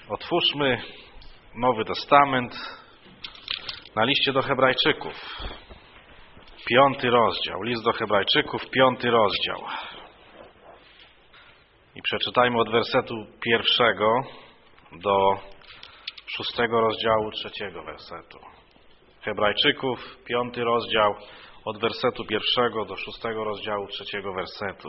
Otwórzmy Nowy Testament na liście do Hebrajczyków. 5 rozdział. List do Hebrajczyków, 5 rozdział. I przeczytajmy od wersetu 1 do 6 rozdziału 3 wersetu. Hebrajczyków, 5 rozdział, od wersetu 1 do 6 rozdziału 3 wersetu.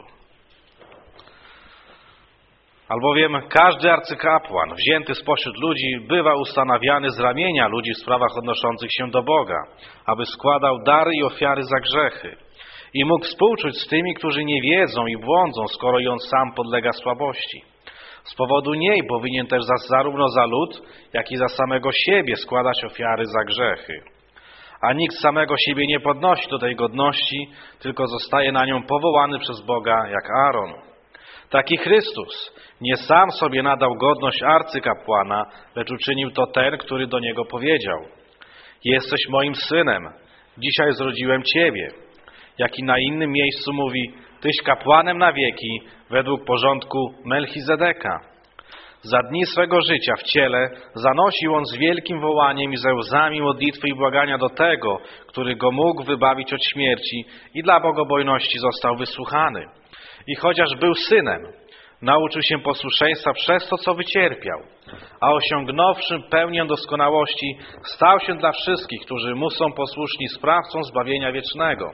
Albowiem każdy arcykapłan wzięty spośród ludzi bywa ustanawiany z ramienia ludzi w sprawach odnoszących się do Boga, aby składał dary i ofiary za grzechy i mógł współczuć z tymi, którzy nie wiedzą i błądzą, skoro i on sam podlega słabości. Z powodu niej powinien też zarówno za lud, jak i za samego siebie składać ofiary za grzechy. A nikt samego siebie nie podnosi do tej godności, tylko zostaje na nią powołany przez Boga jak Aaron. Taki Chrystus nie sam sobie nadał godność arcykapłana, lecz uczynił to ten, który do niego powiedział: jesteś moim synem, dzisiaj zrodziłem ciebie. Jak i na innym miejscu mówi: tyś kapłanem na wieki, według porządku Melchizedeka. Za dni swego życia w ciele zanosił on z wielkim wołaniem i ze łzami modlitwy i błagania do tego, który go mógł wybawić od śmierci, i dla bogobojności został wysłuchany. I chociaż był synem, nauczył się posłuszeństwa przez to, co wycierpiał, a osiągnąwszy pełnię doskonałości, stał się dla wszystkich, którzy mu są posłuszni, sprawcą zbawienia wiecznego.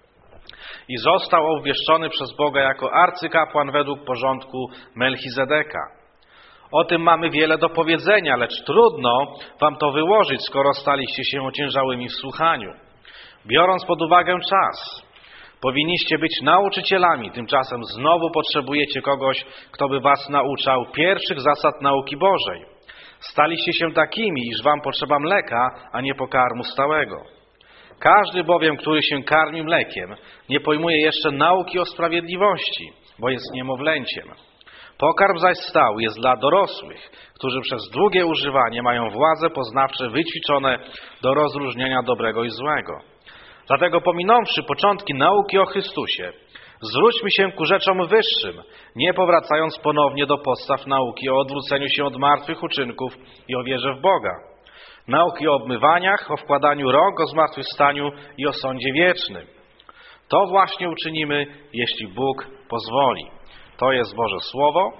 I został obwieszczony przez Boga jako arcykapłan według porządku Melchizedeka. O tym mamy wiele do powiedzenia, lecz trudno wam to wyłożyć, skoro staliście się ociężałymi w słuchaniu. Biorąc pod uwagę czas, powinniście być nauczycielami, tymczasem znowu potrzebujecie kogoś, kto by was nauczał pierwszych zasad nauki Bożej. Staliście się takimi, iż wam potrzeba mleka, a nie pokarmu stałego. Każdy bowiem, który się karmi mlekiem, nie pojmuje jeszcze nauki o sprawiedliwości, bo jest niemowlęciem. Pokarm zaś stały jest dla dorosłych, którzy przez długie używanie mają władze poznawcze wyćwiczone do rozróżnienia dobrego i złego. Dlatego pominąwszy początki nauki o Chrystusie, zwróćmy się ku rzeczom wyższym, nie powracając ponownie do podstaw nauki o odwróceniu się od martwych uczynków i o wierze w Boga. Nauki o obmywaniach, o wkładaniu rąk, o zmartwychwstaniu i o sądzie wiecznym. To właśnie uczynimy, jeśli Bóg pozwoli. To jest Boże Słowo.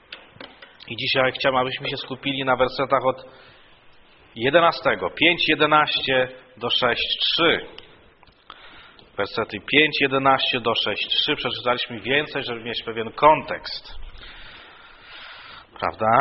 I dzisiaj chciałbym, abyśmy się skupili na wersetach od 11, 5:11 do 6:3. Wersety 5:11 do 6:3. Przeczytaliśmy więcej, żeby mieć pewien kontekst. Prawda?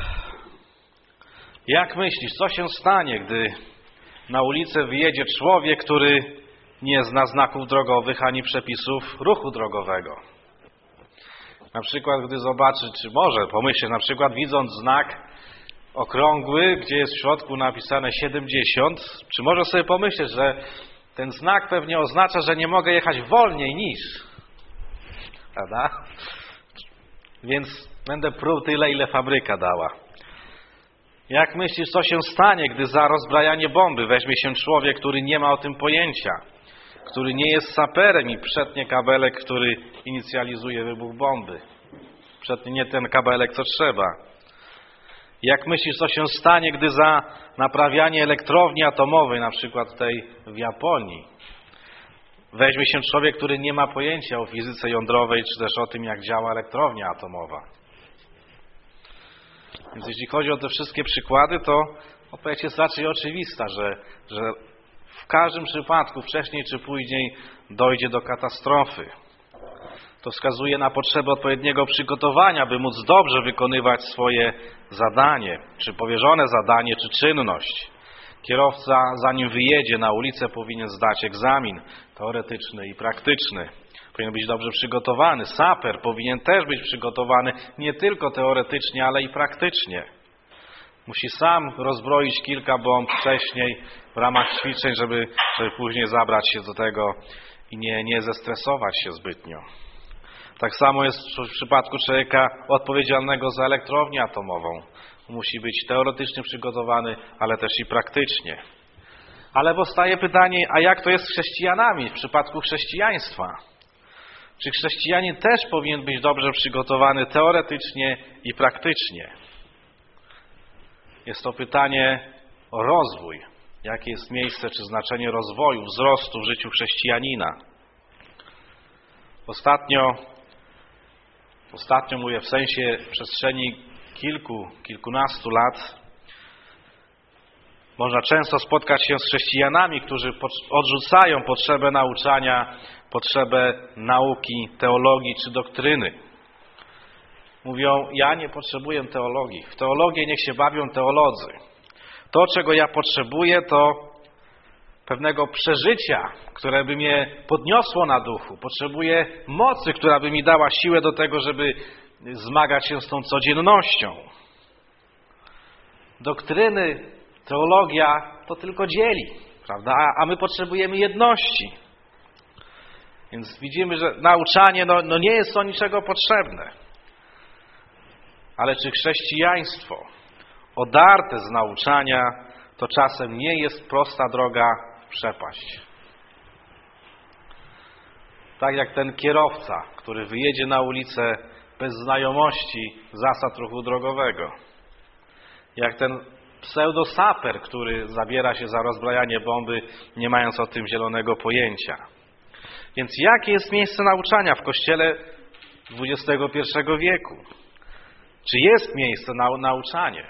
Jak myślisz, co się stanie, gdy na ulicę wyjedzie człowiek, który nie zna znaków drogowych ani przepisów ruchu drogowego? Na przykład, gdy zobaczy, czy może pomyśleć, na przykład widząc znak okrągły, gdzie jest w środku napisane 70, czy może sobie pomyśleć, że ten znak pewnie oznacza, że nie mogę jechać wolniej niż. Prawda? Więc będę pruł tyle, ile fabryka dała. Jak myślisz, co się stanie, gdy za rozbrajanie bomby weźmie się człowiek, który nie ma o tym pojęcia, który nie jest saperem i przetnie kabelek, który inicjalizuje wybuch bomby? Przetnie nie ten kabelek, co trzeba. Jak myślisz, co się stanie, gdy za naprawianie elektrowni atomowej, na przykład tej w Japonii, weźmie się człowiek, który nie ma pojęcia o fizyce jądrowej, czy też o tym, jak działa elektrownia atomowa? Więc jeśli chodzi o te wszystkie przykłady, to odpowiedź jest raczej oczywista, że w każdym przypadku wcześniej czy później dojdzie do katastrofy. To wskazuje na potrzebę odpowiedniego przygotowania, by móc dobrze wykonywać swoje zadanie, czy powierzone zadanie, czy czynność. Kierowca, zanim wyjedzie na ulicę, powinien zdać egzamin teoretyczny i praktyczny. Powinien być dobrze przygotowany. Saper powinien też być przygotowany nie tylko teoretycznie, ale i praktycznie. Musi sam rozbroić kilka bomb wcześniej w ramach ćwiczeń, żeby później zabrać się do tego i nie zestresować się zbytnio. Tak samo jest w przypadku człowieka odpowiedzialnego za elektrownię atomową. Musi być teoretycznie przygotowany, ale też i praktycznie. Ale powstaje pytanie, a jak to jest z chrześcijanami w przypadku chrześcijaństwa? Czy chrześcijanin też powinien być dobrze przygotowany teoretycznie i praktycznie? Jest to pytanie o rozwój. Jakie jest miejsce czy znaczenie rozwoju, wzrostu w życiu chrześcijanina? Ostatnio mówię w sensie przestrzeni kilkunastu lat, można często spotkać się z chrześcijanami, którzy odrzucają potrzebę nauczania, potrzebę nauki, teologii czy doktryny. Mówią, ja nie potrzebuję teologii. W teologię niech się bawią teolodzy. To, czego ja potrzebuję, to pewnego przeżycia, które by mnie podniosło na duchu. Potrzebuję mocy, która by mi dała siłę do tego, żeby zmagać się z tą codziennością. Doktryny, teologia to tylko dzieli, prawda? A my potrzebujemy jedności. Więc widzimy, że nauczanie nie jest do niczego potrzebne. Ale czy chrześcijaństwo odarte z nauczania to czasem nie jest prosta droga w przepaść? Tak jak ten kierowca, który wyjedzie na ulicę bez znajomości zasad ruchu drogowego. Jak ten pseudosaper, który zabiera się za rozbrajanie bomby, nie mając o tym zielonego pojęcia. Więc jakie jest miejsce nauczania w Kościele XXI wieku? Czy jest miejsce na nauczanie?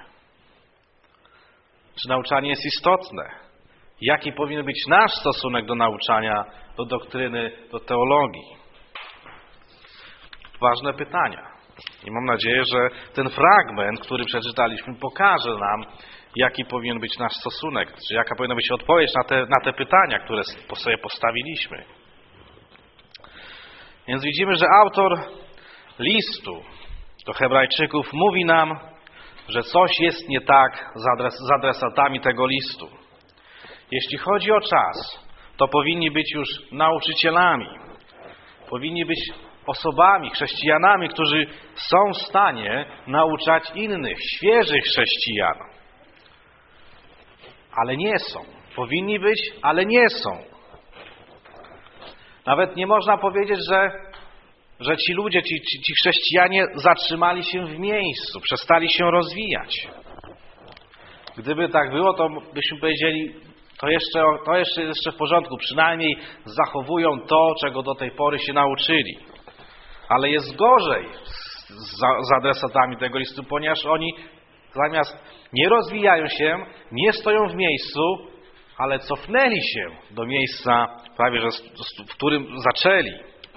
Czy nauczanie jest istotne? Jaki powinien być nasz stosunek do nauczania, do doktryny, do teologii? Ważne pytania. I mam nadzieję, że ten fragment, który przeczytaliśmy, pokaże nam, jaki powinien być nasz stosunek, czy jaka powinna być odpowiedź na te pytania, które sobie postawiliśmy. Więc widzimy, że autor listu do Hebrajczyków mówi nam, że coś jest nie tak z adresatami tego listu. Jeśli chodzi o czas, to powinni być już nauczycielami. Powinni być osobami, chrześcijanami, którzy są w stanie nauczać innych, świeżych chrześcijan. Ale nie są. Powinni być, ale nie są. Nawet nie można powiedzieć, że ci ludzie, ci chrześcijanie zatrzymali się w miejscu, przestali się rozwijać. Gdyby tak było, to byśmy powiedzieli, to jeszcze w porządku, przynajmniej zachowują to, czego do tej pory się nauczyli. Ale jest gorzej z adresatami tego listu, ponieważ oni zamiast nie rozwijają się, nie stoją w miejscu, ale cofnęli się do miejsca, prawie że w którym zaczęli.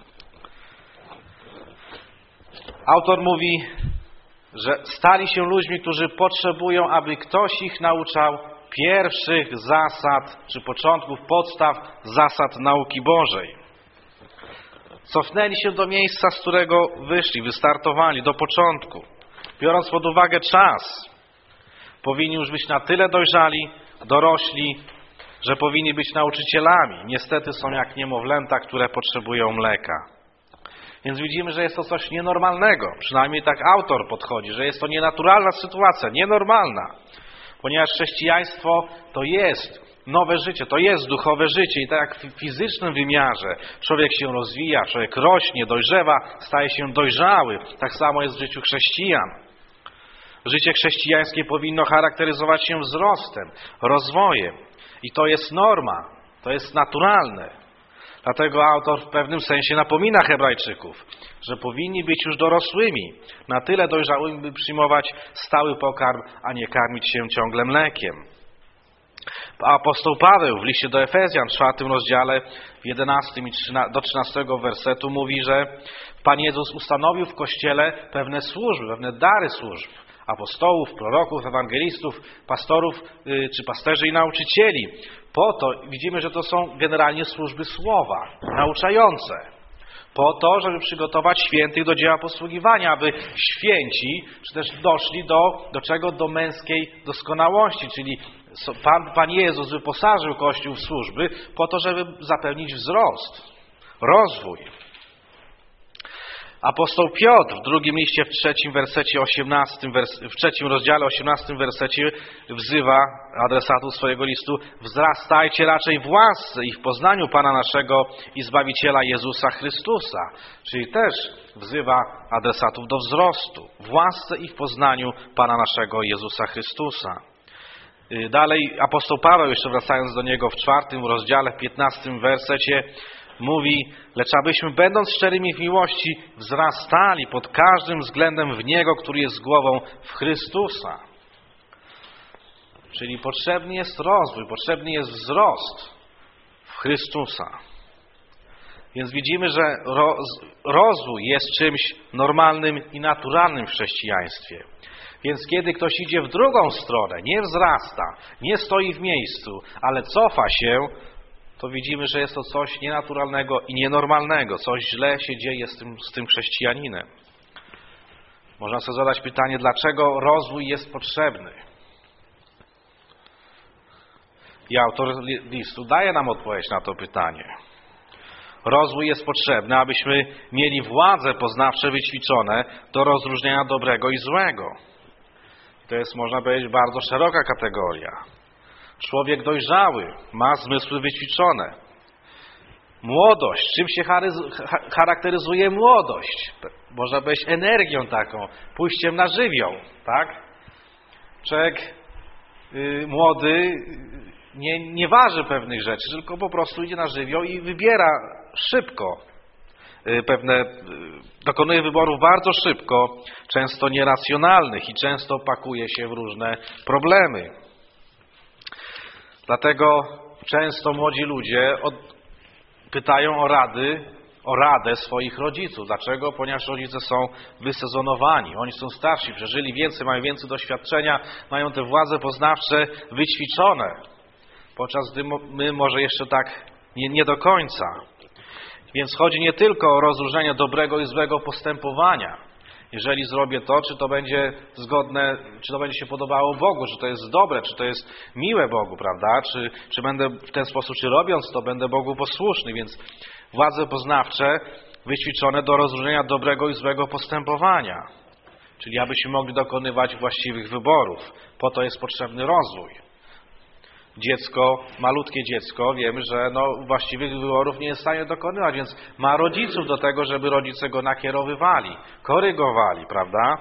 Autor mówi, że stali się ludźmi, którzy potrzebują, aby ktoś ich nauczał pierwszych zasad, czy początków, podstaw zasad nauki Bożej. Cofnęli się do miejsca, z którego wyszli, wystartowali, do początku. Biorąc pod uwagę czas, powinni już być na tyle dojrzali, dorośli, że powinni być nauczycielami. Niestety są jak niemowlęta, które potrzebują mleka. Więc widzimy, że jest to coś nienormalnego. Przynajmniej tak autor podchodzi, że jest to nienaturalna sytuacja, nienormalna. Ponieważ chrześcijaństwo to jest nowe życie, to jest duchowe życie. I tak jak w fizycznym wymiarze człowiek się rozwija, człowiek rośnie, dojrzewa, staje się dojrzały. Tak samo jest w życiu chrześcijan. Życie chrześcijańskie powinno charakteryzować się wzrostem, rozwojem. I to jest norma, to jest naturalne. Dlatego autor w pewnym sensie napomina Hebrajczyków, że powinni być już dorosłymi, na tyle dojrzałymi, by przyjmować stały pokarm, a nie karmić się ciągle mlekiem. Apostoł Paweł w liście do Efezjan w 4 rozdziale, w 11 do 13 wersetu mówi, że Pan Jezus ustanowił w Kościele pewne służby, pewne dary służb. Apostołów, proroków, ewangelistów, pastorów czy pasterzy i nauczycieli. Po to widzimy, że to są generalnie służby słowa, nauczające. Po to, żeby przygotować świętych do dzieła posługiwania, aby święci czy też doszli do czego? Do męskiej doskonałości, czyli Pan Jezus wyposażył Kościół w służby po to, żeby zapewnić wzrost, rozwój. Apostoł Piotr w drugim liście, w 3 rozdziale 18 wersecie wzywa adresatów swojego listu: wzrastajcie raczej w łasce i w poznaniu Pana naszego i Zbawiciela Jezusa Chrystusa. Czyli też wzywa adresatów do wzrostu w łasce i w poznaniu Pana naszego Jezusa Chrystusa. Dalej apostoł Paweł, jeszcze wracając do niego w 4 rozdziale, w 15 wersecie, mówi: lecz abyśmy, będąc szczerymi w miłości, wzrastali pod każdym względem w Niego, który jest głową, w Chrystusa. Czyli potrzebny jest rozwój, potrzebny jest wzrost w Chrystusa. Więc widzimy, że rozwój jest czymś normalnym i naturalnym w chrześcijaństwie. Więc kiedy ktoś idzie w drugą stronę, nie wzrasta, nie stoi w miejscu, ale cofa się, to widzimy, że jest to coś nienaturalnego i nienormalnego. Coś źle się dzieje z tym chrześcijaninem. Można sobie zadać pytanie, dlaczego rozwój jest potrzebny? I autor listu daje nam odpowiedź na to pytanie. Rozwój jest potrzebny, abyśmy mieli władze poznawcze wyćwiczone do rozróżniania dobrego i złego. To jest, można powiedzieć, bardzo szeroka kategoria. Człowiek dojrzały ma zmysły wyćwiczone. Młodość. Czym się charakteryzuje młodość? Można powiedzieć energią taką, pójściem na żywioł, tak? Człowiek młody nie waży pewnych rzeczy, tylko po prostu idzie na żywioł i wybiera szybko dokonuje wyborów bardzo szybko, często nieracjonalnych i często pakuje się w różne problemy. Dlatego często młodzi ludzie pytają o radę swoich rodziców. Dlaczego? Ponieważ rodzice są wysezonowani. Oni są starsi, przeżyli więcej, mają więcej doświadczenia, mają te władze poznawcze wyćwiczone. Podczas gdy my może jeszcze tak nie do końca. Więc chodzi nie tylko o rozróżnienie dobrego i złego postępowania. Jeżeli zrobię to, czy to będzie zgodne, czy to będzie się podobało Bogu, czy to jest dobre, czy to jest miłe Bogu, prawda? Czy będę w ten sposób, czy robiąc to, będę Bogu posłuszny. Więc władze poznawcze wyćwiczone do rozróżnienia dobrego i złego postępowania. Czyli abyśmy mogli dokonywać właściwych wyborów. Po to jest potrzebny rozwój. Malutkie dziecko, wiemy, że właściwych wyborów nie jest w stanie dokonywać, więc ma rodziców do tego, żeby rodzice go nakierowywali, korygowali, prawda?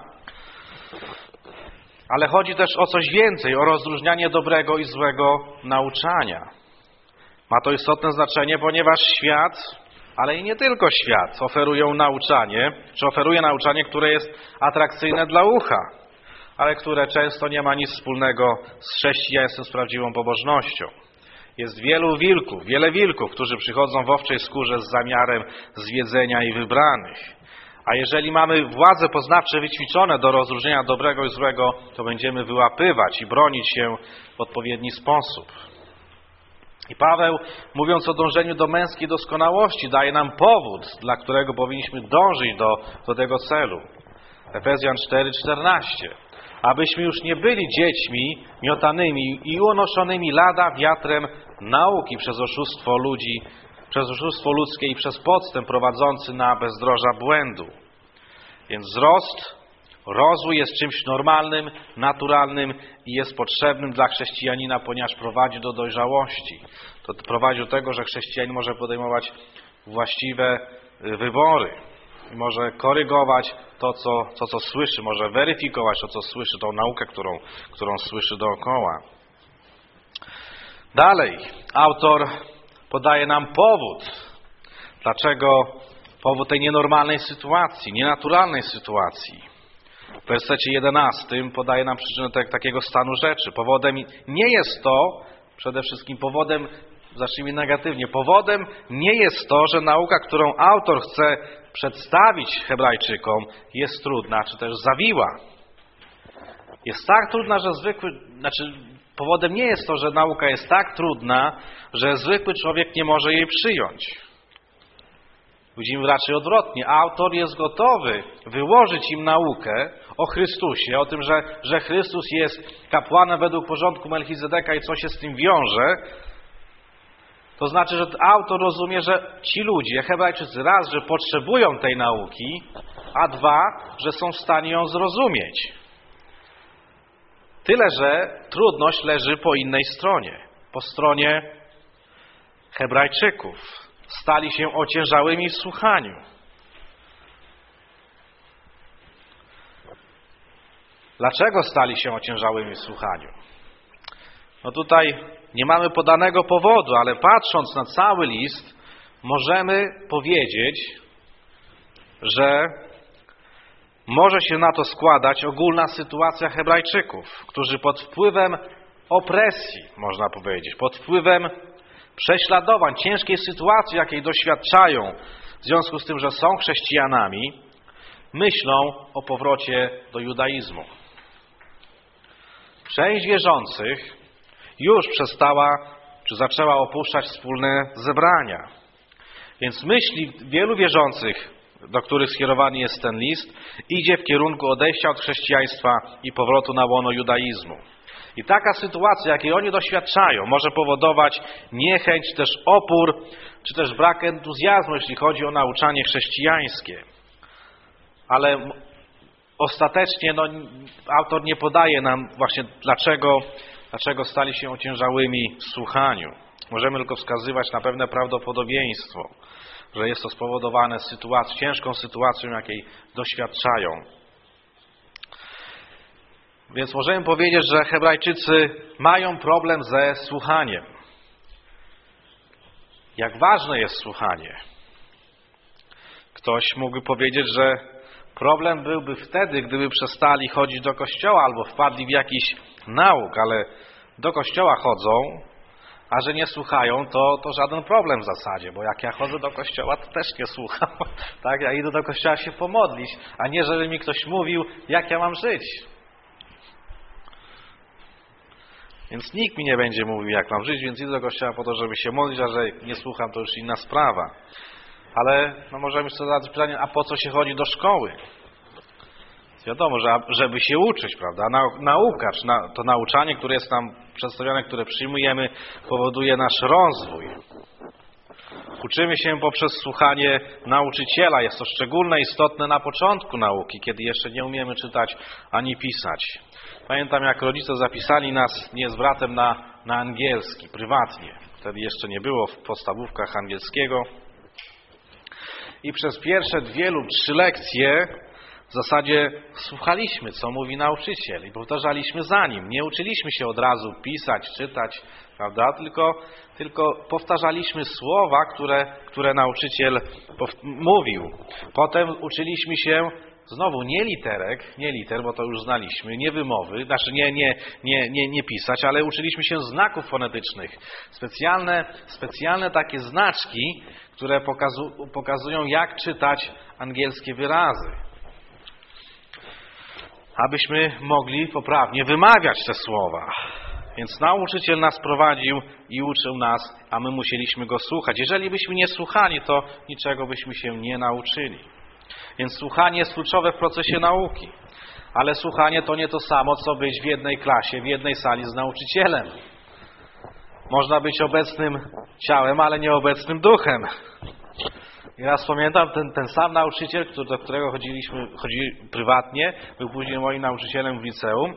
Ale chodzi też o coś więcej, o rozróżnianie dobrego i złego nauczania. Ma to istotne znaczenie, ponieważ świat, ale i nie tylko świat, oferuje nauczanie, które jest atrakcyjne dla ucha, ale które często nie ma nic wspólnego z chrześcijaństwem, z prawdziwą pobożnością. Jest wiele wilków, którzy przychodzą w owczej skórze z zamiarem zwiedzenia i wybranych. A jeżeli mamy władze poznawcze wyćwiczone do rozróżnienia dobrego i złego, to będziemy wyłapywać i bronić się w odpowiedni sposób. I Paweł, mówiąc o dążeniu do męskiej doskonałości, daje nam powód, dla którego powinniśmy dążyć do tego celu. Efezjan 4:14. Abyśmy już nie byli dziećmi miotanymi i unoszonymi lada wiatrem nauki przez oszustwo ludzkie i przez podstęp prowadzący na bezdroża błędu. Więc rozwój jest czymś normalnym, naturalnym i jest potrzebnym dla chrześcijanina, ponieważ prowadzi do dojrzałości. To prowadzi do tego, że chrześcijanin może podejmować właściwe wybory. Może korygować to, co słyszy, może weryfikować to, co słyszy, tą naukę, którą słyszy dookoła. Dalej, autor podaje nam powód tej nienormalnej sytuacji, nienaturalnej sytuacji. W wersecie 11 podaje nam przyczynę takiego stanu rzeczy. Powodem nie jest to, przede wszystkim zacznijmy negatywnie, powodem nie jest to, że nauka, którą autor chce przedstawić Hebrajczykom, jest trudna, czy też zawiła. Jest tak trudna, że powodem nie jest to, że nauka jest tak trudna, że zwykły człowiek nie może jej przyjąć. Widzimy raczej odwrotnie. Autor jest gotowy wyłożyć im naukę o Chrystusie, o tym, że Chrystus jest kapłanem według porządku Melchizedeka i co się z tym wiąże. To znaczy, że autor rozumie, że ci ludzie, Hebrajczycy, raz, że potrzebują tej nauki, a dwa, że są w stanie ją zrozumieć. Tyle, że trudność leży po innej stronie. Po stronie Hebrajczyków. Stali się ociężałymi w słuchaniu. Dlaczego stali się ociężałymi w słuchaniu? No tutaj nie mamy podanego powodu, ale patrząc na cały list, możemy powiedzieć, że może się na to składać ogólna sytuacja Hebrajczyków, którzy pod wpływem opresji, można powiedzieć, pod wpływem prześladowań, ciężkiej sytuacji, jakiej doświadczają w związku z tym, że są chrześcijanami, myślą o powrocie do judaizmu. Część wierzących już przestała, czy zaczęła opuszczać wspólne zebrania. Więc myśli wielu wierzących, do których skierowany jest ten list, idzie w kierunku odejścia od chrześcijaństwa i powrotu na łono judaizmu. I taka sytuacja, jakiej oni doświadczają, może powodować niechęć, też opór, czy też brak entuzjazmu, jeśli chodzi o nauczanie chrześcijańskie. Ale ostatecznie autor nie podaje nam właśnie dlaczego stali się ociężałymi w słuchaniu. Możemy tylko wskazywać na pewne prawdopodobieństwo, że jest to spowodowane ciężką sytuacją, jakiej doświadczają. Więc możemy powiedzieć, że Hebrajczycy mają problem ze słuchaniem. Jak ważne jest słuchanie? Ktoś mógłby powiedzieć, że problem byłby wtedy, gdyby przestali chodzić do kościoła albo wpadli w jakiś nauk, ale do kościoła chodzą, a że nie słuchają, to żaden problem w zasadzie, bo jak ja chodzę do kościoła, to też nie słucham. Tak? Ja idę do kościoła się pomodlić, a nie żeby mi ktoś mówił, jak ja mam żyć. Więc nikt mi nie będzie mówił, jak mam żyć, więc idę do kościoła po to, żeby się modlić, a że nie słucham, to już inna sprawa. Ale możemy sobie zadać pytanie, a po co się chodzi do szkoły? Wiadomo, żeby się uczyć, prawda? Nauka, czy to nauczanie, które jest nam przedstawione, które przyjmujemy, powoduje nasz rozwój. Uczymy się poprzez słuchanie nauczyciela. Jest to szczególnie istotne na początku nauki, kiedy jeszcze nie umiemy czytać ani pisać. Pamiętam, jak rodzice zapisali nas nie z bratem na angielski, prywatnie. Wtedy jeszcze nie było w podstawówkach angielskiego. I przez pierwsze 2 lub 3 lekcje w zasadzie słuchaliśmy, co mówi nauczyciel i powtarzaliśmy za nim. Nie uczyliśmy się od razu pisać, czytać, prawda? Tylko powtarzaliśmy słowa, które nauczyciel mówił. Potem uczyliśmy się znowu nie liter, bo to już znaliśmy, nie wymowy, znaczy nie pisać, ale uczyliśmy się znaków fonetycznych. Specjalne takie znaczki, które pokazują, jak czytać angielskie wyrazy. Abyśmy mogli poprawnie wymawiać te słowa. Więc nauczyciel nas prowadził i uczył nas, a my musieliśmy go słuchać. Jeżeli byśmy nie słuchali, to niczego byśmy się nie nauczyli. Więc słuchanie jest kluczowe w procesie nauki. Ale słuchanie to nie to samo, co być w jednej klasie, w jednej sali z nauczycielem. Można być obecnym ciałem, ale nieobecnym duchem. I raz pamiętam, ten sam nauczyciel, do którego chodzili prywatnie, był później moim nauczycielem w liceum.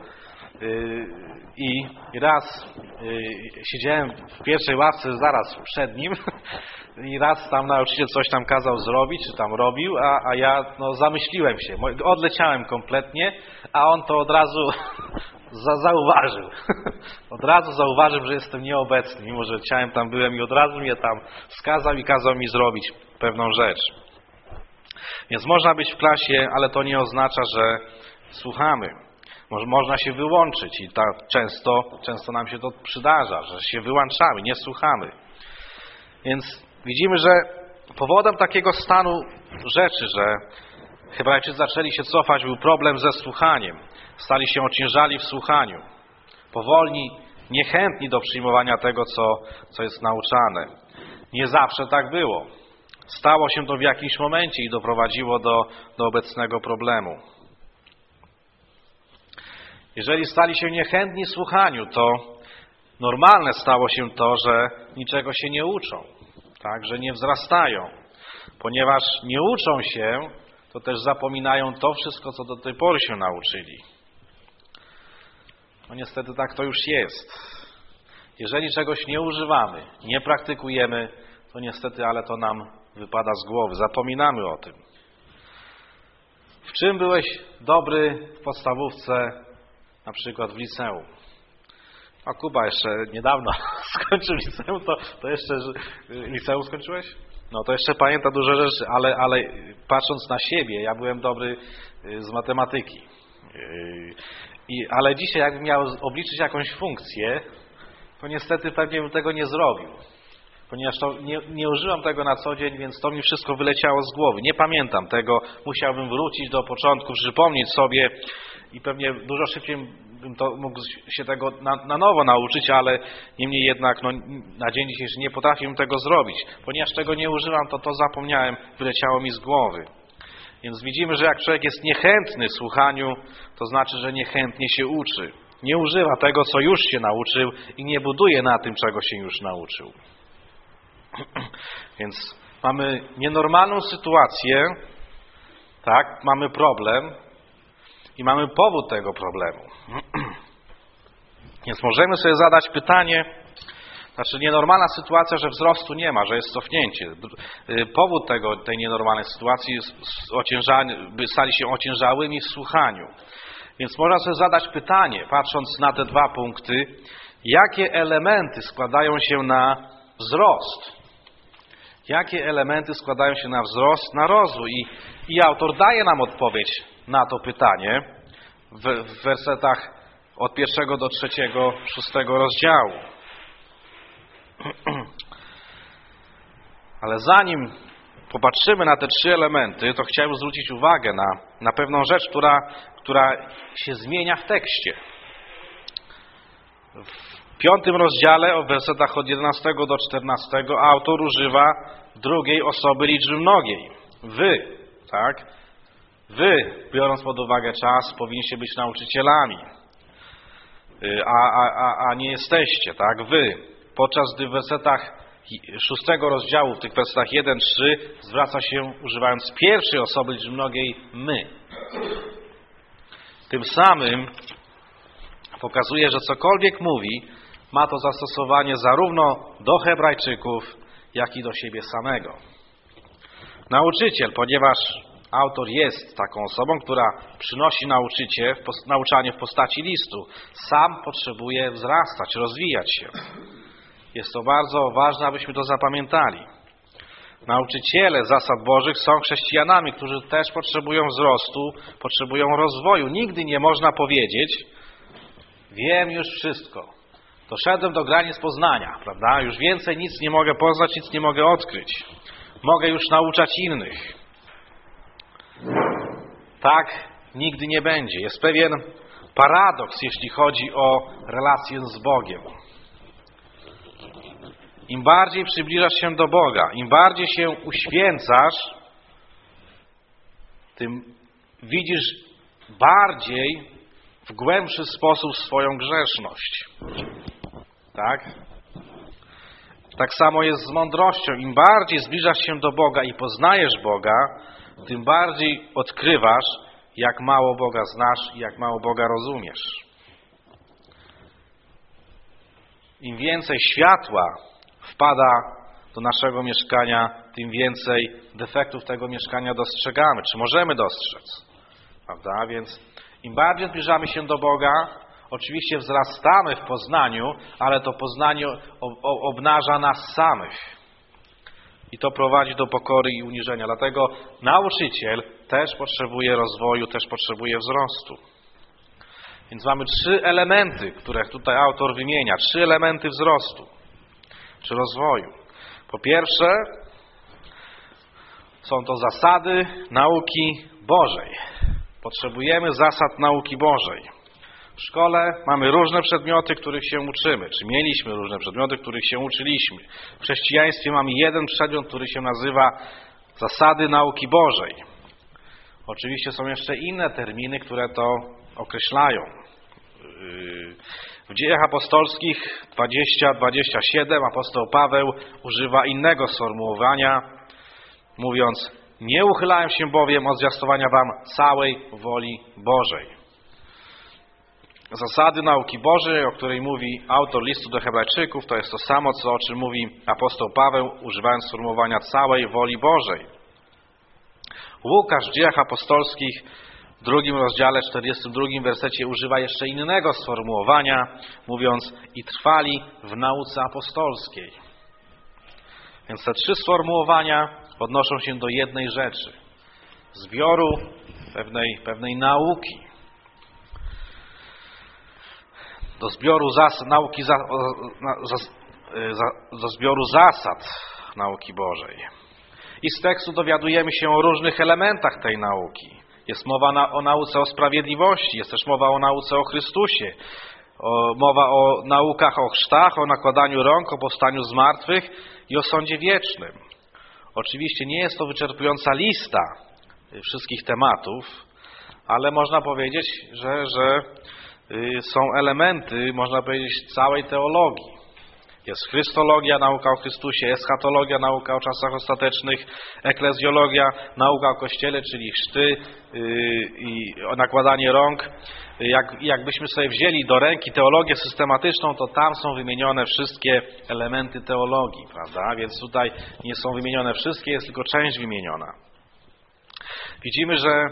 I raz siedziałem w pierwszej ławce zaraz przed nim i raz tam nauczyciel coś tam kazał zrobić, czy tam robił, a ja zamyśliłem się. Odleciałem kompletnie, a on to od razu zauważył. Od razu zauważył, że jestem nieobecny, mimo że ciałem tam byłem i od razu mnie tam wskazał i kazał mi zrobić pewną rzecz. Więc można być w klasie, ale to nie oznacza, że słuchamy. Można się wyłączyć i często nam się to przydarza, że się wyłączamy, nie słuchamy. Więc widzimy, że powodem takiego stanu rzeczy, że Hebrajczycy zaczęli się cofać, był problem ze słuchaniem. Stali się ociężali w słuchaniu. Powolni, niechętni do przyjmowania tego, co jest nauczane. Nie zawsze tak było. Stało się to w jakimś momencie i doprowadziło do obecnego problemu. Jeżeli stali się niechętni słuchaniu, to normalne stało się to, że niczego się nie uczą, tak, że nie wzrastają. Ponieważ nie uczą się, to też zapominają to wszystko, co do tej pory się nauczyli. No niestety tak to już jest. Jeżeli czegoś nie używamy, nie praktykujemy, to niestety, ale to nam wypada z głowy. Zapominamy o tym. W czym byłeś dobry w podstawówce, na przykład w liceum? A Kuba jeszcze niedawno skończył liceum, to jeszcze liceum skończyłeś? No to jeszcze pamięta duże rzeczy, ale patrząc na siebie, ja byłem dobry z matematyki. Ale dzisiaj jakbym miał obliczyć jakąś funkcję, to niestety pewnie bym tego nie zrobił. Ponieważ nie używam tego na co dzień, więc to mi wszystko wyleciało z głowy. Nie pamiętam tego, musiałbym wrócić do początku, przypomnieć sobie i pewnie dużo szybciej bym to mógł się tego na nowo nauczyć, ale niemniej jednak na dzień dzisiejszy nie potrafię tego zrobić. Ponieważ tego nie używam, to zapomniałem, wyleciało mi z głowy. Więc widzimy, że jak człowiek jest niechętny w słuchaniu, to znaczy, że niechętnie się uczy. Nie używa tego, co już się nauczył i nie buduje na tym, czego się już nauczył. Więc mamy nienormalną sytuację, tak, mamy problem i mamy powód tego problemu. Więc możemy sobie zadać pytanie, znaczy nienormalna sytuacja, że wzrostu nie ma, że jest cofnięcie. Powód tej nienormalnej sytuacji by stali się ociężałymi w słuchaniu. Więc można sobie zadać pytanie, patrząc na te dwa punkty, jakie elementy składają się na wzrost? Jakie elementy składają się na wzrost, na rozwój? I autor daje nam odpowiedź na to pytanie w wersetach od 1 do 3, 6 rozdziału. Ale zanim popatrzymy na te 3 elementy, to chciałbym zwrócić uwagę na pewną rzecz, która się zmienia w tekście. W 5 rozdziale, w wersetach od 11 do 14, autor używa drugiej osoby liczby mnogiej. Wy, tak? Wy, biorąc pod uwagę czas, powinniście być nauczycielami, a nie jesteście, tak? Wy. Podczas gdy w wersetach 6 rozdziału, w tych wersetach 1-3 zwraca się, używając pierwszej osoby liczby mnogiej, my. Tym samym pokazuje, że cokolwiek mówi, ma to zastosowanie zarówno do Hebrajczyków, jak i do siebie samego. Nauczyciel, ponieważ autor jest taką osobą, która przynosi nauczanie w postaci listu, sam potrzebuje wzrastać, rozwijać się. Jest to bardzo ważne, abyśmy to zapamiętali. Nauczyciele zasad Bożych są chrześcijanami, którzy też potrzebują wzrostu, potrzebują rozwoju. Nigdy nie można powiedzieć: wiem już wszystko. Doszedłem do granic poznania, prawda? Już więcej nic nie mogę poznać, nic nie mogę odkryć. Mogę już nauczać innych. Tak nigdy nie będzie. Jest pewien paradoks, jeśli chodzi o relację z Bogiem. Im bardziej przybliżasz się do Boga, im bardziej się uświęcasz, tym widzisz bardziej w głębszy sposób swoją grzeszność. Tak? Tak samo jest z mądrością. Im bardziej zbliżasz się do Boga i poznajesz Boga, tym bardziej odkrywasz, jak mało Boga znasz i jak mało Boga rozumiesz. Im więcej światła wpada do naszego mieszkania, tym więcej defektów tego mieszkania dostrzegamy, czy możemy dostrzec. Prawda? Więc im bardziej zbliżamy się do Boga, oczywiście wzrastamy w poznaniu, ale to poznanie obnaża nas samych. I to prowadzi do pokory i uniżenia. Dlatego nauczyciel też potrzebuje rozwoju, też potrzebuje wzrostu. Więc mamy 3 elementy, które tutaj autor wymienia. 3 elementy wzrostu czy rozwoju. Po pierwsze, są to zasady nauki Bożej. Potrzebujemy zasad nauki Bożej. W szkole mamy różne przedmioty, których się uczymy. Czy mieliśmy różne przedmioty, których się uczyliśmy. W chrześcijaństwie mamy jeden przedmiot, który się nazywa zasady nauki Bożej. Oczywiście są jeszcze inne terminy, które to określają. W Dziejach Apostolskich 20-27 apostoł Paweł używa innego sformułowania, mówiąc: nie uchylałem się bowiem od zwiastowania wam całej woli Bożej. Zasady nauki Bożej, o której mówi autor listu do Hebrajczyków, to jest to samo, o czym mówi apostoł Paweł, używając sformułowania całej woli Bożej. Łukasz w Dziejach Apostolskich w 2 rozdziale, 42 wersecie używa jeszcze innego sformułowania, mówiąc i trwali w nauce apostolskiej. Więc te 3 sformułowania odnoszą się do jednej rzeczy. Zbioru pewnej nauki. Do zbioru do zbioru zasad nauki Bożej. I z tekstu dowiadujemy się o różnych elementach tej nauki. Jest mowa o nauce o sprawiedliwości, jest też mowa o nauce o Chrystusie, mowa o naukach o chrztach, o nakładaniu rąk, o powstaniu z martwych i o sądzie wiecznym. Oczywiście nie jest to wyczerpująca lista wszystkich tematów, ale można powiedzieć, że są elementy, można powiedzieć, całej teologii. Jest chrystologia, nauka o Chrystusie, eschatologia, nauka o czasach ostatecznych, eklezjologia, nauka o Kościele, czyli chrzty i nakładanie rąk. Jakbyśmy sobie wzięli do ręki teologię systematyczną, to tam są wymienione wszystkie elementy teologii, prawda? Więc tutaj nie są wymienione wszystkie, jest tylko część wymieniona. Widzimy, że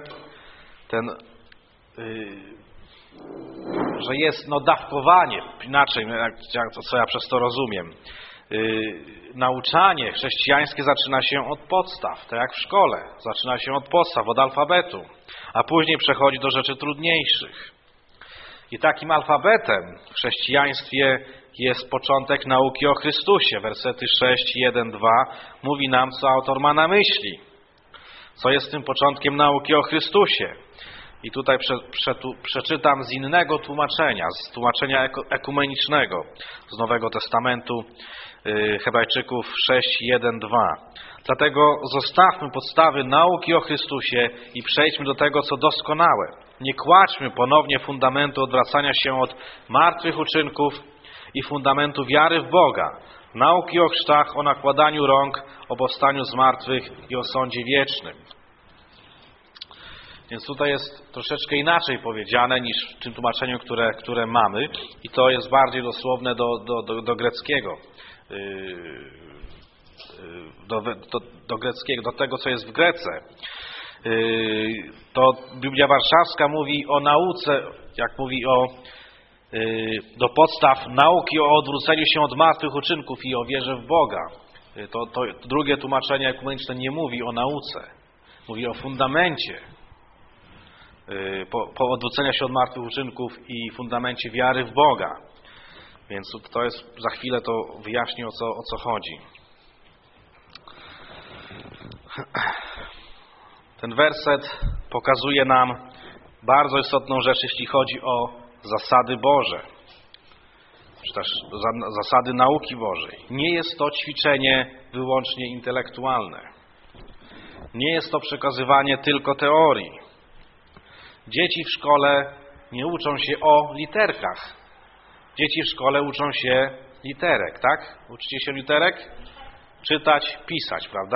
że jest dawkowanie, inaczej, co ja przez to rozumiem. Nauczanie chrześcijańskie zaczyna się od podstaw, tak jak w szkole. Zaczyna się od podstaw, od alfabetu, a później przechodzi do rzeczy trudniejszych. I takim alfabetem w chrześcijaństwie jest początek nauki o Chrystusie. Wersety 6, 1, 2 mówi nam, co autor ma na myśli. Co jest tym początkiem nauki o Chrystusie. I tutaj przeczytam z innego tłumaczenia, z tłumaczenia ekumenicznego z Nowego Testamentu, Hebrajczyków 6, 1, 2. Dlatego zostawmy podstawy nauki o Chrystusie i przejdźmy do tego, co doskonałe. Nie kładźmy ponownie fundamentu odwracania się od martwych uczynków i fundamentu wiary w Boga, nauki o chrztach, o nakładaniu rąk, o powstaniu z martwych i o sądzie wiecznym. Więc tutaj jest troszeczkę inaczej powiedziane niż w tym tłumaczeniu, które mamy. I to jest bardziej dosłowne do greckiego. Do greckiego, do tego, co jest w Grece. To Biblia Warszawska mówi o nauce, jak mówi do podstaw nauki o odwróceniu się od martwych uczynków i o wierze w Boga. To drugie tłumaczenie ekumeniczne nie mówi o nauce. Mówi o fundamencie. Po odwróceniu się od martwych uczynków i fundamencie wiary w Boga. Więc to jest, za chwilę to wyjaśnię, o co chodzi. Ten werset pokazuje nam bardzo istotną rzecz, jeśli chodzi o zasady Boże, czy też zasady nauki Bożej. Nie jest to ćwiczenie wyłącznie intelektualne. Nie jest to przekazywanie tylko teorii. Dzieci w szkole nie uczą się o literkach. Dzieci w szkole uczą się literek, tak? Uczycie się literek? Czytać, pisać, prawda?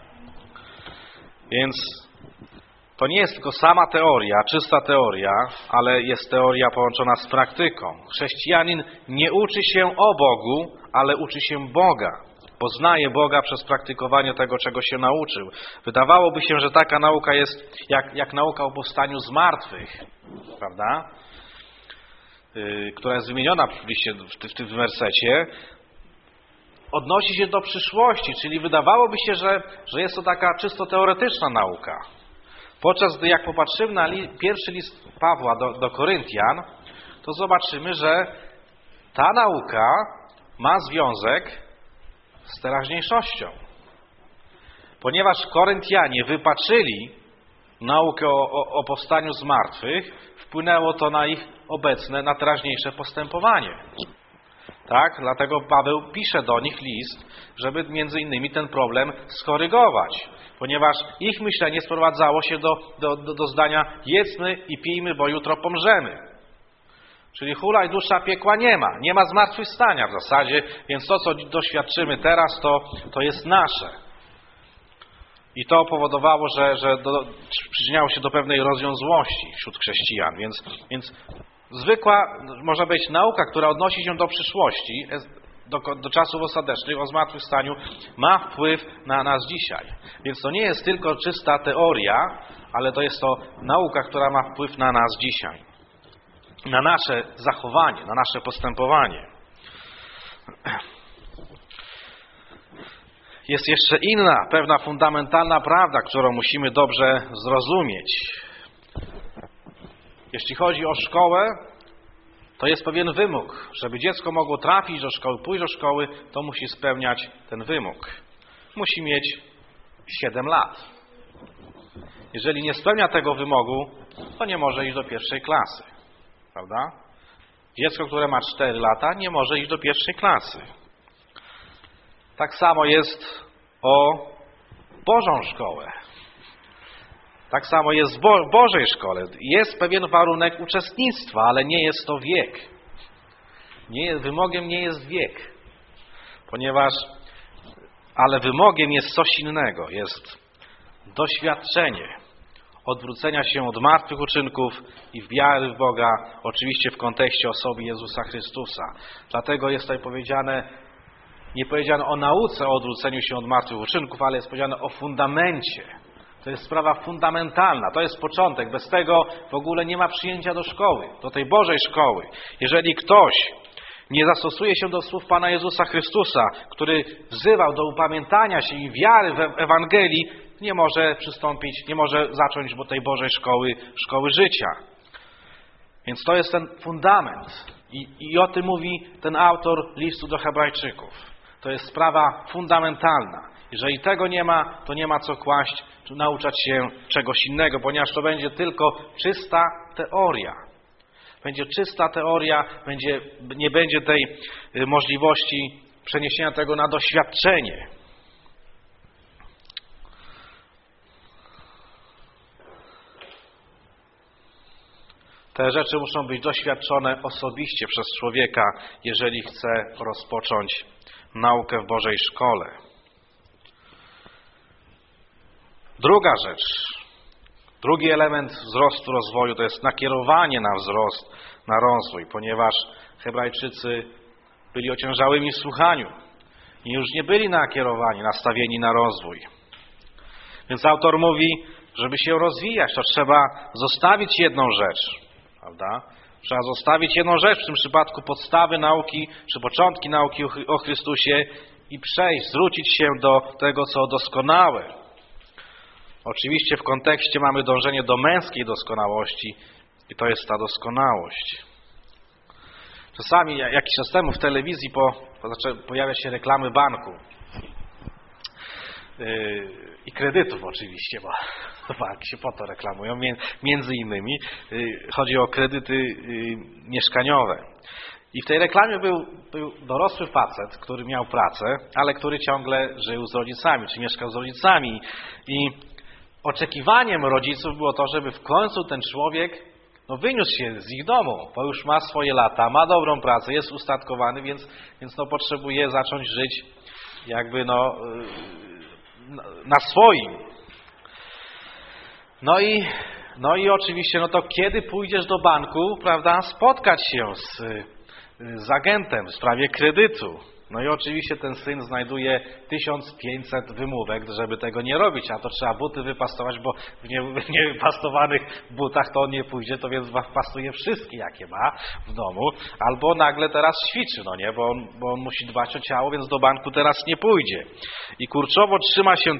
Więc to nie jest tylko sama teoria, czysta teoria, ale jest teoria połączona z praktyką. Chrześcijanin nie uczy się o Bogu, ale uczy się Boga. Poznaje Boga przez praktykowanie tego, czego się nauczył. Wydawałoby się, że taka nauka jest jak nauka o powstaniu z martwych, prawda? Która jest wymieniona oczywiście w tym wersecie, odnosi się do przyszłości, czyli wydawałoby się, że jest to taka czysto teoretyczna nauka. Podczas gdy jak popatrzymy na pierwszy list Pawła do Koryntian, to zobaczymy, że ta nauka ma związek z teraźniejszością. Ponieważ Koryntianie wypaczyli naukę o powstaniu z martwych, wpłynęło to na ich obecne, na teraźniejsze postępowanie. Tak? Dlatego Paweł pisze do nich list, żeby między innymi ten problem skorygować. Ponieważ ich myślenie sprowadzało się do zdania: jedzmy i pijmy, bo jutro pomrzemy. Czyli hula i dusza piekła nie ma zmartwychwstania w zasadzie, więc to, co doświadczymy teraz, to jest nasze. I to powodowało, że przyczyniało się do pewnej rozwiązłości wśród chrześcijan. Więc zwykła, można powiedzieć, nauka, która odnosi się do przyszłości, do czasów ostatecznych, o zmartwychwstaniu, ma wpływ na nas dzisiaj. Więc to nie jest tylko czysta teoria, ale to jest to nauka, która ma wpływ na nas dzisiaj, na nasze zachowanie, na nasze postępowanie. Jest jeszcze inna, pewna fundamentalna prawda, którą musimy dobrze zrozumieć. Jeśli chodzi o szkołę, to jest pewien wymóg. Żeby dziecko mogło trafić do szkoły, pójść do szkoły, to musi spełniać ten wymóg. Musi mieć 7 lat. Jeżeli nie spełnia tego wymogu, to nie może iść do pierwszej klasy. Prawda? Dziecko, które ma 4 lata, nie może iść do pierwszej klasy. Tak samo jest o Bożą szkołę. Tak samo jest w Bożej szkole. Jest pewien warunek uczestnictwa, ale nie jest to wiek. Wymogiem nie jest wiek. Ale wymogiem jest coś innego. Jest doświadczenie odwrócenia się od martwych uczynków i wiary w Boga, oczywiście w kontekście osoby Jezusa Chrystusa. Dlatego jest tutaj nie powiedziane o nauce o odwróceniu się od martwych uczynków, ale jest powiedziane o fundamencie. To jest sprawa fundamentalna, to jest początek. Bez tego w ogóle nie ma przyjęcia do szkoły, do tej Bożej szkoły. Jeżeli ktoś nie zastosuje się do słów Pana Jezusa Chrystusa, który wzywał do upamiętania się i wiary w Ewangelii, nie może przystąpić, nie może zacząć tej Bożej szkoły życia. Więc to jest ten fundament. I o tym mówi ten autor listu do Hebrajczyków. To jest sprawa fundamentalna. Jeżeli tego nie ma, to nie ma co kłaść, czy nauczać się czegoś innego, ponieważ to będzie tylko czysta teoria. Będzie czysta teoria, nie będzie tej możliwości przeniesienia tego na doświadczenie. Te rzeczy muszą być doświadczone osobiście przez człowieka, jeżeli chce rozpocząć naukę w Bożej szkole. Druga rzecz, drugi element wzrostu, rozwoju to jest nakierowanie na wzrost, na rozwój, ponieważ Hebrajczycy byli ociężałymi w słuchaniu i już nie byli nakierowani, nastawieni na rozwój. Więc autor mówi, żeby się rozwijać, to trzeba zostawić jedną rzecz, prawda? Trzeba zostawić jedną rzecz, w tym przypadku podstawy nauki, czy początki nauki o Chrystusie i przejść, zwrócić się do tego, co doskonałe. Oczywiście w kontekście mamy dążenie do męskiej doskonałości i to jest ta doskonałość. Czasami, jakiś czas temu w telewizji pojawia się reklamy banku i kredytów oczywiście, bo banki się po to reklamują, między innymi. Chodzi o kredyty mieszkaniowe. I w tej reklamie był dorosły facet, który miał pracę, ale który ciągle żył z rodzicami, czy mieszkał z rodzicami. I oczekiwaniem rodziców było to, żeby w końcu ten człowiek wyniósł się z ich domu, bo już ma swoje lata, ma dobrą pracę, jest ustatkowany, więc potrzebuje zacząć żyć jakby na swoim. No i oczywiście, to kiedy pójdziesz do banku, prawda, spotkać się z agentem w sprawie kredytu. No i oczywiście ten syn znajduje 1500 wymówek, żeby tego nie robić, a to trzeba buty wypastować, bo w niewypastowanych butach to on nie pójdzie, to więc pastuje wszystkie, jakie ma w domu, albo nagle teraz ćwiczy, bo on musi dbać o ciało, więc do banku teraz nie pójdzie. I kurczowo trzyma się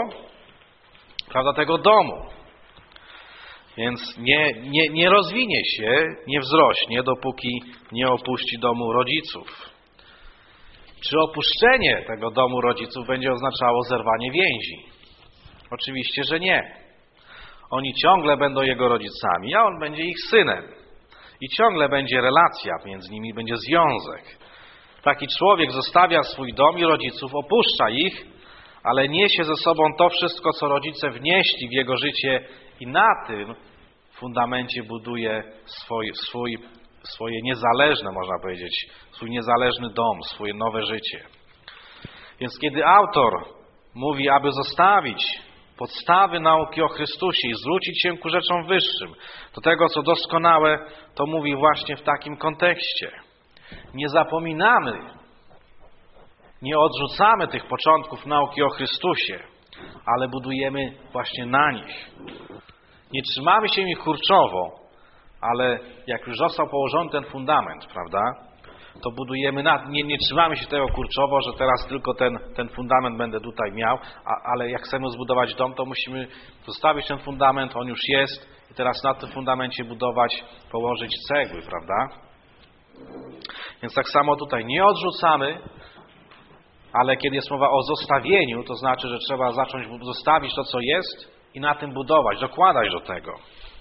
tego domu. Więc nie rozwinie się, nie wzrośnie, dopóki nie opuści domu rodziców. Czy opuszczenie tego domu rodziców będzie oznaczało zerwanie więzi? Oczywiście, że nie. Oni ciągle będą jego rodzicami, a on będzie ich synem. I ciągle będzie relacja między nimi, będzie związek. Taki człowiek zostawia swój dom i rodziców, opuszcza ich, ale niesie ze sobą to wszystko, co rodzice wnieśli w jego życie i na tym fundamencie buduje swoje niezależne, można powiedzieć, swój niezależny dom, swoje nowe życie. Więc kiedy autor mówi, aby zostawić podstawy nauki o Chrystusie i zwrócić się ku rzeczom wyższym, do tego, co doskonałe, to mówi właśnie w takim kontekście. Nie zapominamy, nie odrzucamy tych początków nauki o Chrystusie, ale budujemy właśnie na nich. nie trzymamy się ich kurczowo, ale jak już został położony ten fundament, prawda, to budujemy, nie trzymamy się tego kurczowo, że teraz tylko ten fundament będę tutaj miał, ale jak chcemy zbudować dom, to musimy zostawić ten fundament, on już jest i teraz na tym fundamencie budować, położyć cegły, prawda? Więc tak samo tutaj nie odrzucamy, ale kiedy jest mowa o zostawieniu, to znaczy, że trzeba zacząć zostawić to, co jest i na tym budować, dokładać do tego.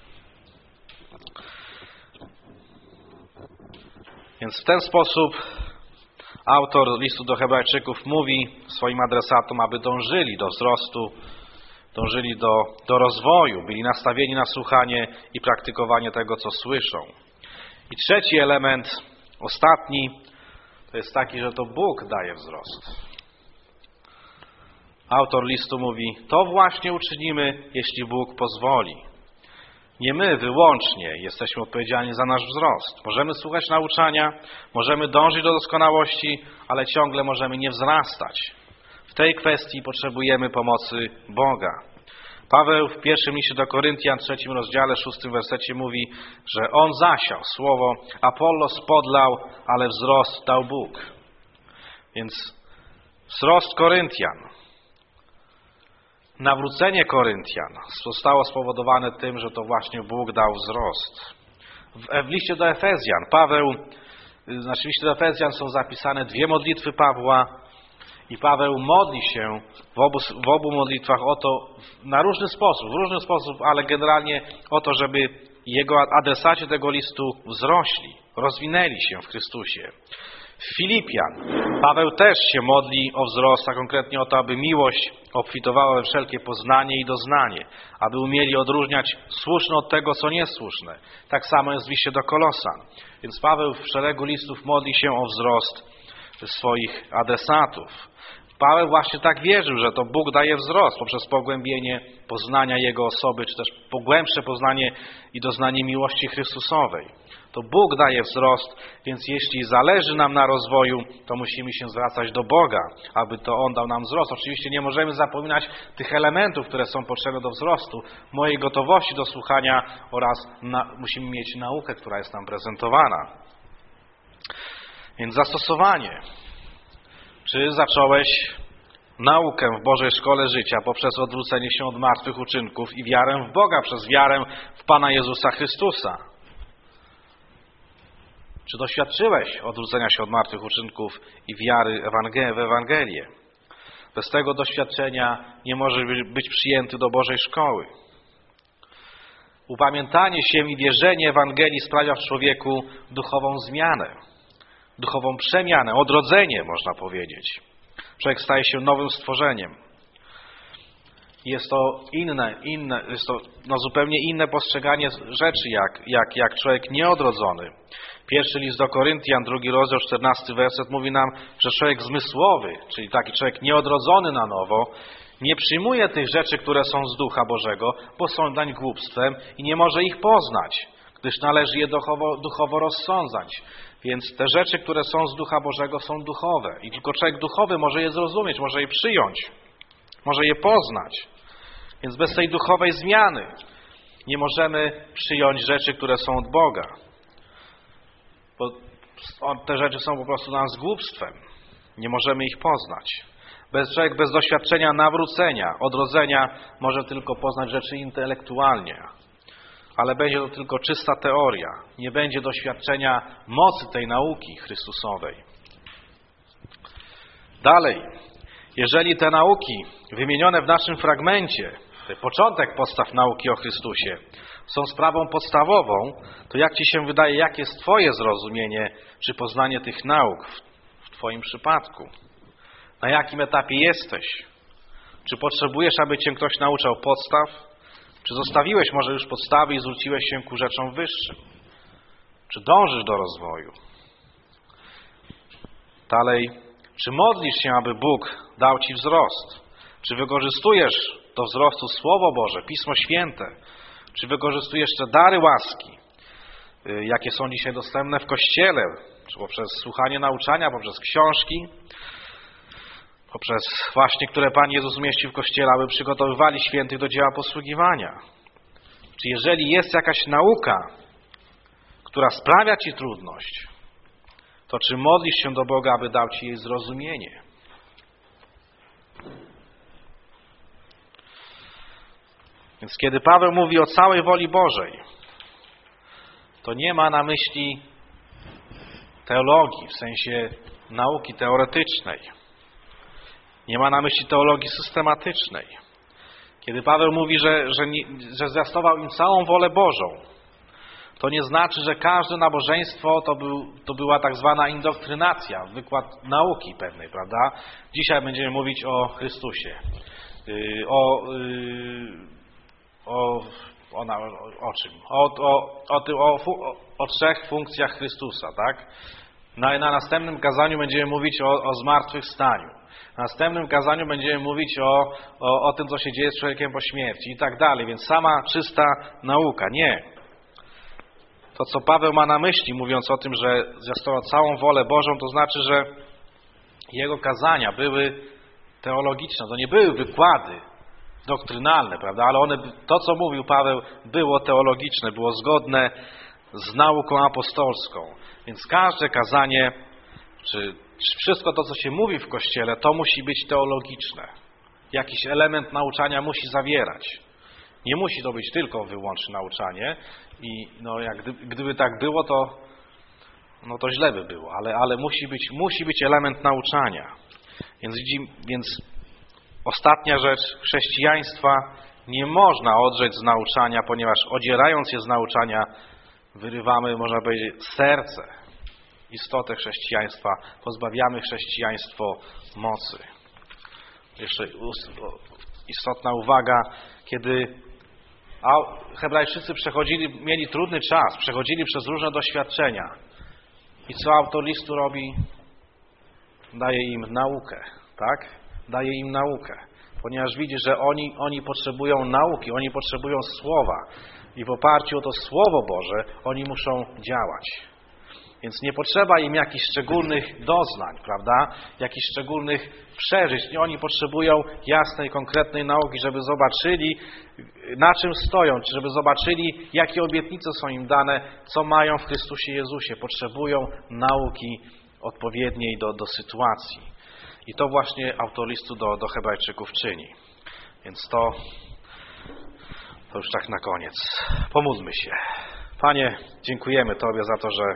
Więc w ten sposób autor listu do Hebrajczyków mówi swoim adresatom, aby dążyli do wzrostu, dążyli do rozwoju, byli nastawieni na słuchanie i praktykowanie tego, co słyszą. I trzeci element, ostatni, to jest taki, że to Bóg daje wzrost. Autor listu mówi, to właśnie uczynimy, jeśli Bóg pozwoli. Nie my wyłącznie jesteśmy odpowiedzialni za nasz wzrost. Możemy słuchać nauczania, możemy dążyć do doskonałości, ale ciągle możemy nie wzrastać. W tej kwestii potrzebujemy pomocy Boga. Paweł w pierwszym liście do Koryntian, 3 rozdziale, 6 wersecie mówi, że on zasiał słowo, Apollos podlał, ale wzrost dał Bóg. Więc wzrost Koryntian, nawrócenie Koryntian zostało spowodowane tym, że to właśnie Bóg dał wzrost. W liście do Efezjan, w liście do Efezjan są zapisane 2 modlitwy Pawła i Paweł modli się w obu modlitwach o to w różny sposób, ale generalnie o to, żeby jego adresaci tego listu wzrośli, rozwinęli się w Chrystusie. W Filipian Paweł też się modli o wzrost, a konkretnie o to, aby miłość obfitowała we wszelkie poznanie i doznanie, aby umieli odróżniać słuszne od tego, co niesłuszne. Tak samo jest w liście do Kolosan. Więc Paweł w szeregu listów modli się o wzrost swoich adresatów. Paweł właśnie tak wierzył, że to Bóg daje wzrost poprzez pogłębienie poznania Jego osoby, czy też głębsze poznanie i doznanie miłości Chrystusowej. To Bóg daje wzrost, więc jeśli zależy nam na rozwoju, to musimy się zwracać do Boga, aby to On dał nam wzrost. Oczywiście nie możemy zapominać tych elementów, które są potrzebne do wzrostu, mojej gotowości do słuchania oraz musimy mieć naukę, która jest nam prezentowana. Więc zastosowanie. Czy zacząłeś naukę w Bożej Szkole Życia poprzez odwrócenie się od martwych uczynków i wiarę w Boga przez wiarę w Pana Jezusa Chrystusa? Czy doświadczyłeś odwrócenia się od martwych uczynków i wiary w Ewangelię? Bez tego doświadczenia nie możesz być przyjęty do Bożej Szkoły. Upamiętanie się i wierzenie Ewangelii sprawia w człowieku duchową zmianę, duchową przemianę, odrodzenie, można powiedzieć. Człowiek staje się nowym stworzeniem. Jest to zupełnie inne postrzeganie rzeczy, jak człowiek nieodrodzony. Pierwszy list do Koryntian, 2 rozdział, 14 werset mówi nam, że człowiek zmysłowy, czyli taki człowiek nieodrodzony na nowo, nie przyjmuje tych rzeczy, które są z Ducha Bożego, bo są dlań głupstwem i nie może ich poznać, gdyż należy je duchowo rozsądzać. Więc te rzeczy, które są z Ducha Bożego, są duchowe. I tylko człowiek duchowy może je zrozumieć, może je przyjąć, może je poznać. Więc bez tej duchowej zmiany nie możemy przyjąć rzeczy, które są od Boga. Bo te rzeczy są po prostu dla nas głupstwem. Nie możemy ich poznać. Człowiek bez doświadczenia nawrócenia, odrodzenia może tylko poznać rzeczy intelektualnie. Ale będzie to tylko czysta teoria. Nie będzie doświadczenia mocy tej nauki Chrystusowej. Dalej, jeżeli te nauki wymienione w naszym fragmencie, początek podstaw nauki o Chrystusie, są sprawą podstawową, to jak Ci się wydaje, jakie jest Twoje zrozumienie czy poznanie tych nauk w Twoim przypadku? Na jakim etapie jesteś? Czy potrzebujesz, aby Cię ktoś nauczał podstaw? Czy zostawiłeś może już podstawy i zwróciłeś się ku rzeczom wyższym? Czy dążysz do rozwoju? Dalej, czy modlisz się, aby Bóg dał Ci wzrost? Czy wykorzystujesz do wzrostu Słowo Boże, Pismo Święte? Czy wykorzystujesz te dary łaski, jakie są dzisiaj dostępne w Kościele? Czy poprzez słuchanie nauczania, poprzez książki? Poprzez właśnie, które Pan Jezus umieścił w Kościele, aby przygotowywali świętych do dzieła posługiwania. Czy jeżeli jest jakaś nauka, która sprawia Ci trudność, to czy modlisz się do Boga, aby dał Ci jej zrozumienie? Więc kiedy Paweł mówi o całej woli Bożej, to nie ma na myśli teologii, w sensie nauki teoretycznej. Nie ma na myśli teologii systematycznej. Kiedy Paweł mówi, że zwiastował im całą wolę Bożą, to nie znaczy, że każde nabożeństwo to była tak zwana indoktrynacja, wykład nauki pewnej, prawda? Dzisiaj będziemy mówić o Chrystusie, o czym? O trzech funkcjach Chrystusa, tak? Na następnym kazaniu będziemy mówić o zmartwychwstaniu. Na następnym kazaniu będziemy mówić o tym, co się dzieje z człowiekiem po śmierci i tak dalej. Więc sama czysta nauka. Nie. To, co Paweł ma na myśli, mówiąc o tym, że zwiastował całą wolę Bożą, to znaczy, że jego kazania były teologiczne. To nie były wykłady doktrynalne, prawda? Ale to, co mówił Paweł, było teologiczne, było zgodne z nauką apostolską. Więc każde kazanie, czy wszystko to, co się mówi w Kościele, to musi być teologiczne. Jakiś element nauczania musi zawierać. Nie musi to być tylko wyłącznie nauczanie i gdyby tak było, to źle by było, ale musi być element nauczania. Więc ostatnia rzecz chrześcijaństwa nie można odrzeć z nauczania, ponieważ odzierając je z nauczania, wyrywamy, można powiedzieć, serce, istotę chrześcijaństwa, pozbawiamy chrześcijaństwo mocy. Jeszcze istotna uwaga, kiedy Hebrajczycy mieli trudny czas, przechodzili przez różne doświadczenia. I co autor listu robi? Daje im naukę, tak? Daje im naukę, ponieważ widzi, że oni potrzebują nauki, oni potrzebują słowa i w oparciu o to Słowo Boże oni muszą działać. Więc nie potrzeba im jakichś szczególnych doznań, prawda? Jakichś szczególnych przeżyć. Nie, oni potrzebują jasnej, konkretnej nauki, żeby zobaczyli, na czym stoją, czy żeby zobaczyli, jakie obietnice są im dane, co mają w Chrystusie Jezusie. Potrzebują nauki odpowiedniej do sytuacji. I to właśnie autor listu do Hebrajczyków czyni. Więc to już tak na koniec. Pomódlmy się. Panie, dziękujemy Tobie za to, że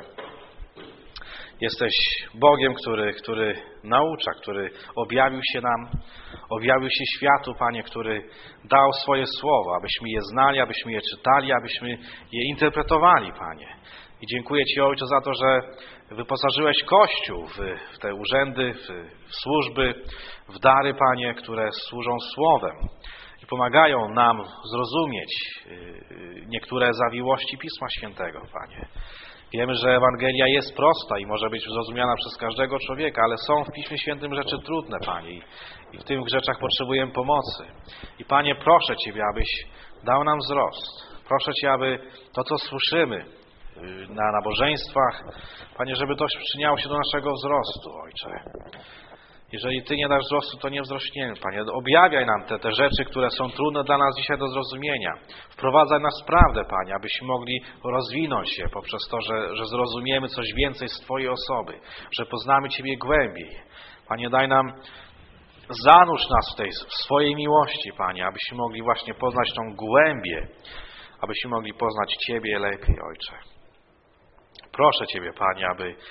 jesteś Bogiem, który naucza, który objawił się nam, objawił się światu, Panie, który dał swoje słowo, abyśmy je znali, abyśmy je czytali, abyśmy je interpretowali, Panie. I dziękuję Ci, Ojcze, za to, że wyposażyłeś Kościół w te urzędy, w służby, w dary, Panie, które służą Słowem i pomagają nam zrozumieć niektóre zawiłości Pisma Świętego, Panie. Wiemy, że Ewangelia jest prosta i może być zrozumiana przez każdego człowieka, ale są w Piśmie Świętym rzeczy trudne, Panie, i w tych rzeczach potrzebujemy pomocy. I Panie, proszę Ciebie, abyś dał nam wzrost. Proszę Cię, aby to, co słyszymy na nabożeństwach, Panie, żeby to przyczyniało się do naszego wzrostu, Ojcze. Jeżeli Ty nie dasz wzrostu, to nie wzrośniemy, Panie. Objawiaj nam te rzeczy, które są trudne dla nas dzisiaj do zrozumienia. Wprowadzaj nas w prawdę, Panie, abyśmy mogli rozwinąć się poprzez to, że zrozumiemy coś więcej z Twojej osoby, że poznamy Ciebie głębiej. Panie, daj nam, zanurz nas w swojej miłości, Panie, abyśmy mogli właśnie poznać tą głębię, abyśmy mogli poznać Ciebie lepiej, Ojcze. Proszę Ciebie, Panie,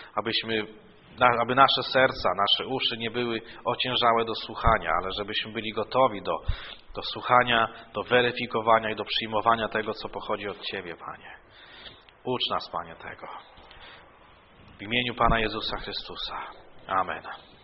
aby nasze serca, nasze uszy nie były ociężałe do słuchania, ale żebyśmy byli gotowi do słuchania, do weryfikowania i do przyjmowania tego, co pochodzi od Ciebie, Panie. Ucz nas, Panie, tego. W imieniu Pana Jezusa Chrystusa. Amen.